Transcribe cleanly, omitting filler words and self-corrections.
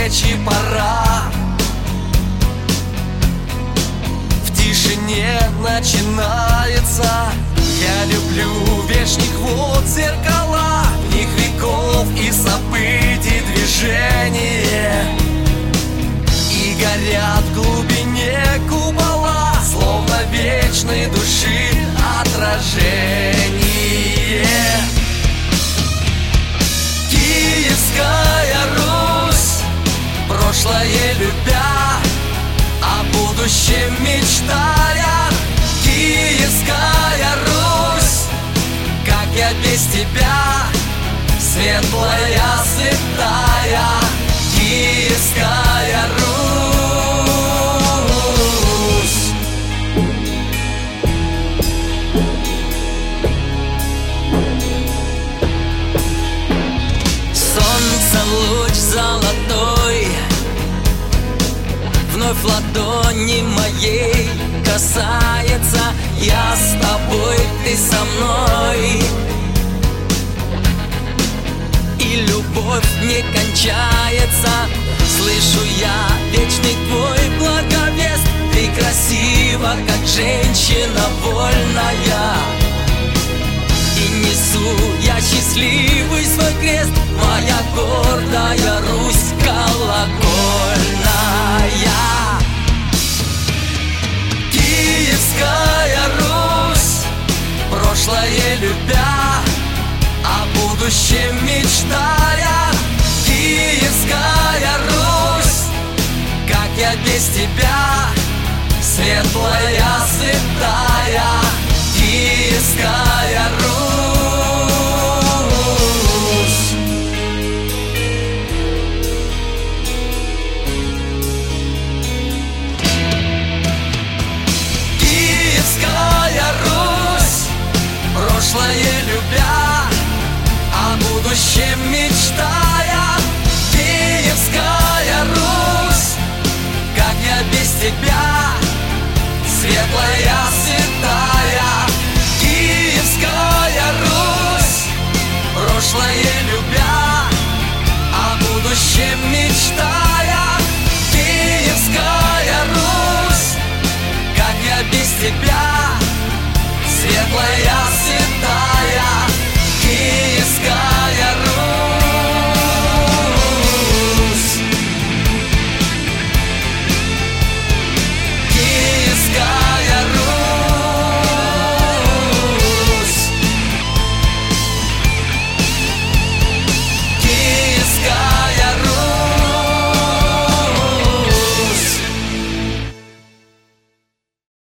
встречи пора. В тишине начинается. Я люблю вешних вод зеркала, в них веков и событий движение. И горят в глубине купола, словно вечной души отражение. Киевская Русь, прошлое любя, о будущем мечтая. Киевская Русь, как я без тебя, светлая, святая. Киевская Русь. Солнце луч золотой вновь ладони моей касается. Я с тобой, ты со мной, и любовь не кончается. Слышу я вечный твой благовест. Ты красива, как женщина вольная, и несу я счастливый свой крест. Моя гордая Русь колокольная. Киевская Русь, прошлое любя, о будущем мечтая. Киевская Русь, как я без тебя, светлая, святая. Киевская Русь. Киевская Русь, прошлое любя, о будущем мечтая. Киевская Русь, как я без тебя, светлая, святая. Киевская Русь, прошлое любя, о будущем мечтая.